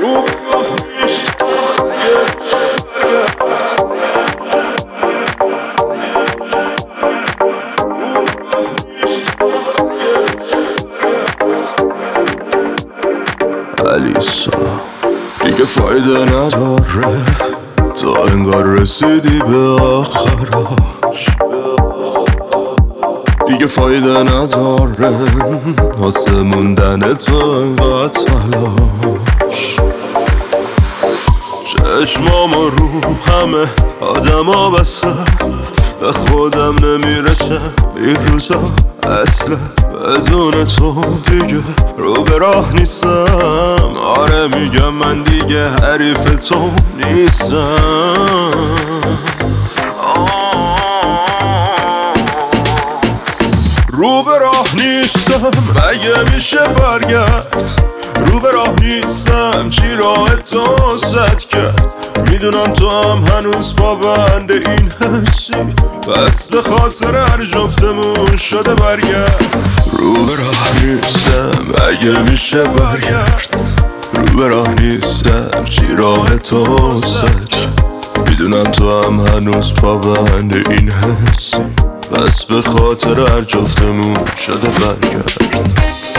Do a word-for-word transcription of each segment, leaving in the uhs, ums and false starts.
الیسا دیگه فایده نداره تا انگار رسیدی به آخراش، دیگه فایده نداره واسه موندن تو انقدر تلاش. چشمام رو همه آدم ها بسته، به خودم نمیرسه این روزا اصلا. بدون تو دیگه رو به راه نیستم، آره میگم من دیگه حریف تو نیستم. رو به راه نیستم مگه میشه برگرد، رو به راه نیستم چی راه تو زد کرد. میدونم تو هم هنوز پابند این حسی، پس به خاطر هر جفتمون شده برگرد. رو به راه نیستم اگه میشه برگرد، رو به راه نیستم چی راه تو زد کرد. میدونم تو هم هنوز پابند این حسی، پس به خاطر هر جفتمون شده برگرد.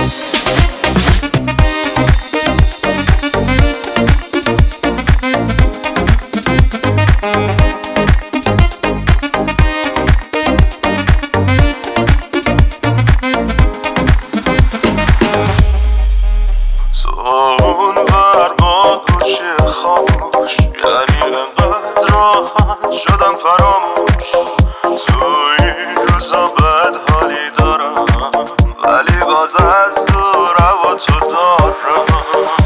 اون بر با گوشی خاموش، یعنی انقدر راحت شدم فراموش. تو این روزا بد حالی دارم ولی باز از تو روا تو دارم.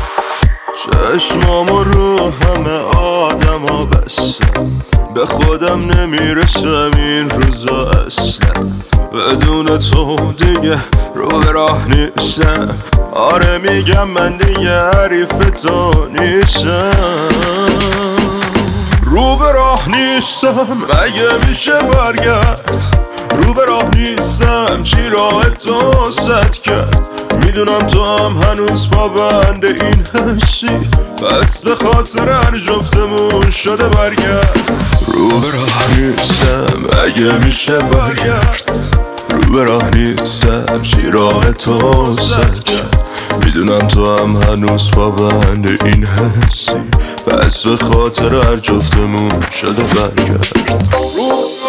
چشمامو رو همه آدم ها بستم، به خودم نمیرسم این روزا اصلا. بدون تو دیگه رو به راه نیستم، آره میگم من دیگه حریف تو نیستم. رو به راه نیستم مگه میشه برگرد، رو به راه نیستم چی راه تو زد کرد. میدونم تو هم هنوز پابند این حسی، پس به خاطر هر جفتمون شده برگرد. رو به راه نیستم اگه میشه برگرد، رو به راه نیستم چی راه تو زد کرد. میدونم تو هم هنوز پابند این حسی، پس به خاطر هر جفتمون شده برگرد.